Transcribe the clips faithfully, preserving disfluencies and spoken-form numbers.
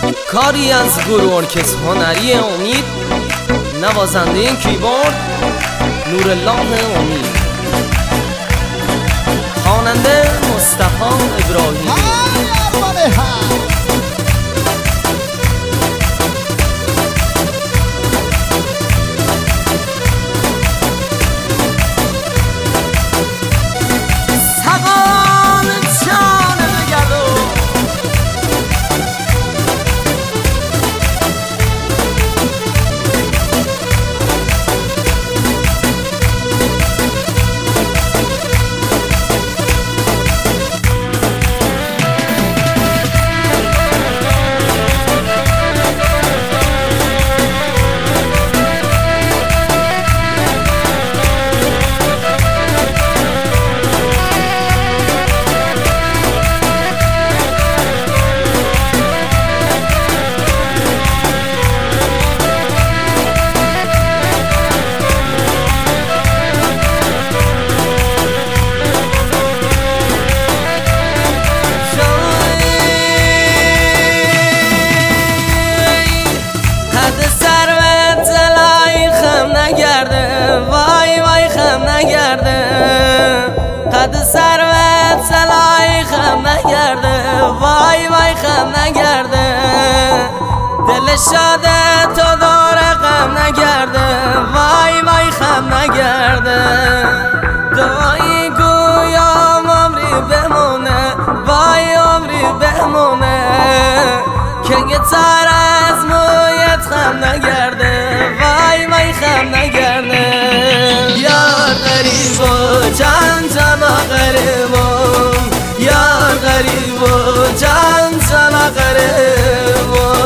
کاری از گروه ارکستر هنری امید، نوازنده این کیبورد نورالله امید، خواننده مصطفی ابراهیمی. قد ثروت سلای خم نگرده، وای وای خم نگرده، دل شاده تو داره غم نگرده، وای وای خم نگرده. دعایی گویم عمری بمونه، وای عمری بمونه، که یه تر از مویت خم نگرده، وای وای خم نگرده. یار غریب و جان جان غریبم، یار غریب و جان جان غریبم.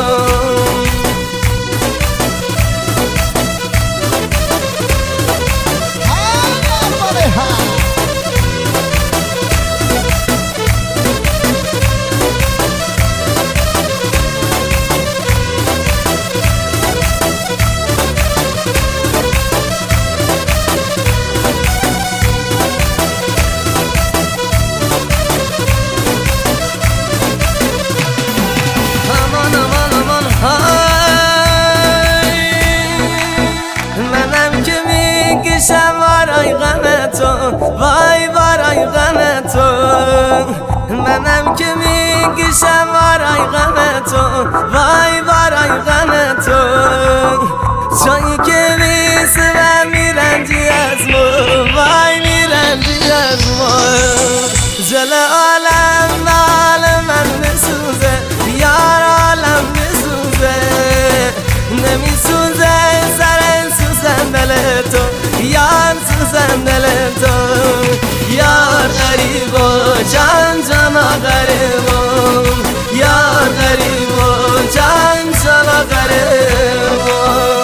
برای غم تو، وای برای غم تو، منم که میکشم برای غم تو، وای برای غم تو. جایی که میسه و میرنجی از ما، وای میرنجی از ما. جل عالم عالم من میسوزه، یار عالم میسوزه، نمیسوزه سر سوزن دل تو، یار سوزن دل تو. یار غریب و جان جان غریبم، یار غریب و جان جان غریبم.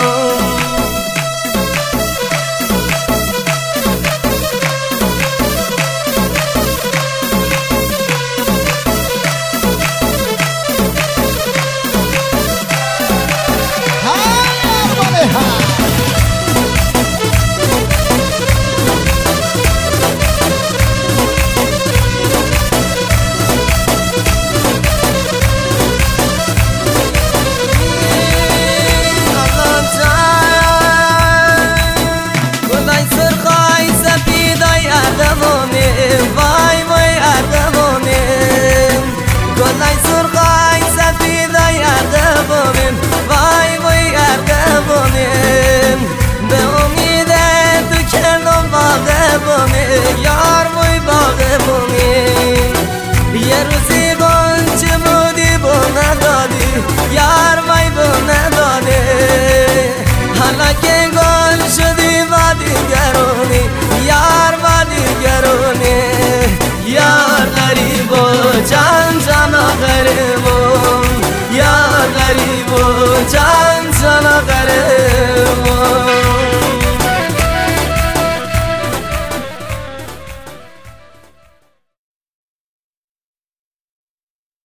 وای وای اردوانم، گلای سرخای سفیدای اردوانم، وای وای اردوانم. به امید تو کردم باغبانه، یار وای باغبانه. یه روزی گنچه بودی بو ندادی، یار وای بو نداده. حالا که گل شدی با دیگرانی، یار با دیگرانی. یا